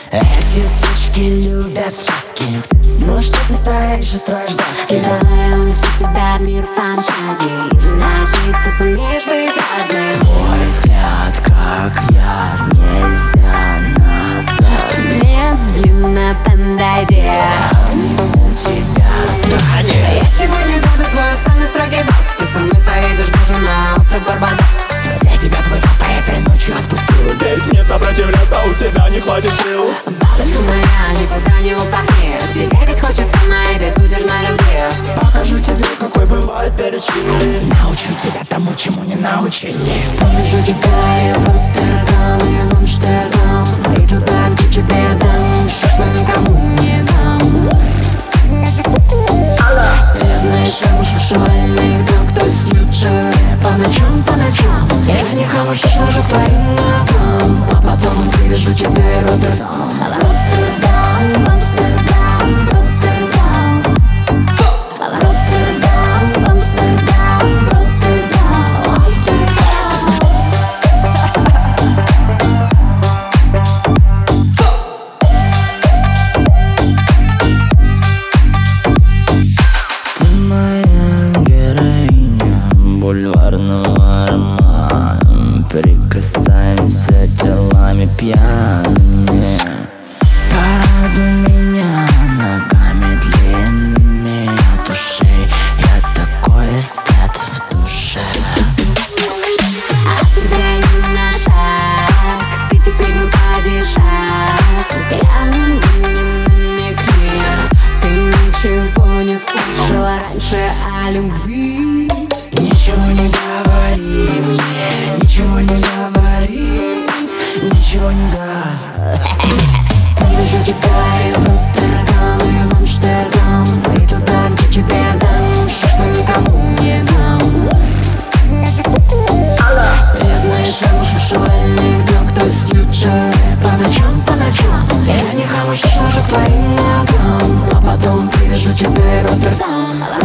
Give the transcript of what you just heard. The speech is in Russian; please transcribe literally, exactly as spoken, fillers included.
Эти сучки любят сказки. Ну что ты стоишь и строишь доски? Давай унесу тебя в мир фантазий. Надеюсь, ты сумеешь быть разным. Твой взгляд как яд, нельзя назад. Медленно подойди, я обниму тебя сзади. Я сегодня буду твой самый строгий босс. Ты со мной поедешь даже на остров Барбадос. Зря тебя твой папа этой ночью отпустил. Ведь мне сопротивляться у тебя не хватит сил. Бабочка моя никуда не упахнет. Тебе ведь хочется моей безудержной любви. Покажу тебе, какой бывает перед чили. Научу тебя тому, чему не научили. Повезу тебя и в Роттердам, и в Амстердам, и туда, где тебе дам все, что никому не дам. Бедный сексуальный доктор снится по ночам, по ночам. Я не хамусь, сложу твоим ногам, а потом привезу тебя в Роттердам. Роттердам, Амстердам, Роттердам. Роттердам, Амстердам, Роттердам, Амстердам. Ты моя героиня бульварного романа. Прикасаемся телами пьяными. Порадуй меня ногами длинными от ушей. Я такой эстет в душе. Отступаем на шаг, ты теперь мой падишах. Взглядом намекни, ты ничего не слышала раньше о любви. Ничего не говори мне, ничего не говори, ничего не говори. Повезу тебя и в Роттердам, и в Амстердам, и туда, где тебе дам все, что никому не дам. Бедный сексуальный доктор снится по ночам, по ночам. Я не хамусь, сложу твоим ногам, а потом привезу тебя в Роттердам.